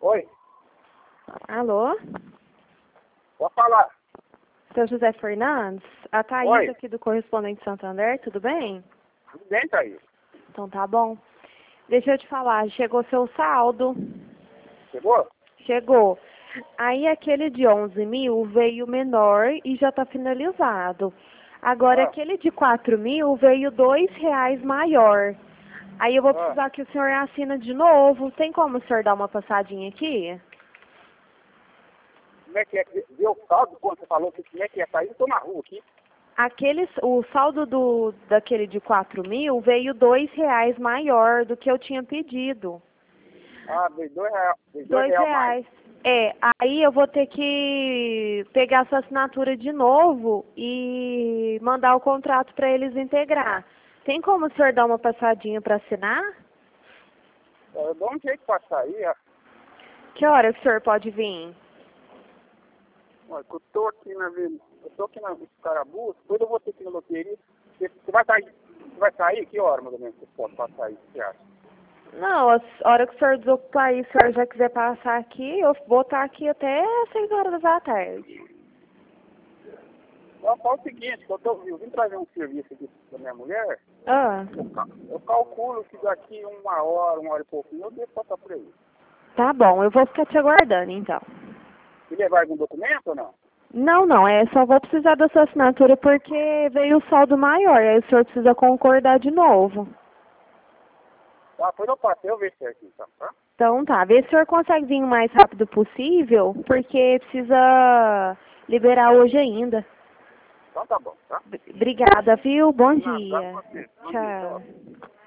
Oi, Alô? pode falar. Seu José Fernandes? A Thaís Oi. aqui do Correspondente Santander, tudo bem? Tudo bem, Thaís? Então tá bom. Deixa eu te falar, chegou seu saldo. Chegou? Chegou. Aí aquele de 11 mil veio menor e já está finalizado. Agora Ah, aquele de 4 mil veio R$ 2 maior. Aí eu vou ah. precisar que o senhor assina de novo. Tem como o senhor dar uma passadinha aqui? Como é que é? Deu o saldo quando você falou que como é que é, Thaís? Eu tô na rua aqui. O saldo daquele de 4 mil veio R$ 2 maior do que eu tinha pedido. Ah, veio R$ 2, veio dois Dois real mais. reais. É, aí eu vou ter que pegar essa assinatura de novo e mandar o contrato para eles integrar. Tem como o senhor dar uma passadinha para assinar? Eu dou um jeito pra sair. Que hora que o senhor pode vir? Olha, eu tô aqui na Carabu, depois eu vou ter que ir na loteria. Você vai sair? Você vai sair? Que hora, mais ou menos, você pode passar aí? O que você acha? Não, a hora que o senhor desocupar aí, se o senhor já quiser passar aqui, eu vou estar aqui até 6 horas da tarde. Então, fala o seguinte, que eu vim trazer um serviço aqui da minha mulher. Ah, Eu calculo que daqui uma hora e pouquinho, eu devo passar por aí. tá bom, eu vou ficar te aguardando então. E levar algum documento ou não? Não, só vou precisar da sua assinatura porque veio o saldo maior, aí o senhor precisa concordar de novo. Tá, depois eu passei, eu vejo certinho, então, tá? Então tá, vê se o senhor consegue vir o mais rápido possível, porque precisa liberar hoje ainda. Então tá bom, tá? Obrigada, viu? Bom Nada, dá pra dia. você. Bom dia, tchau. Tchau.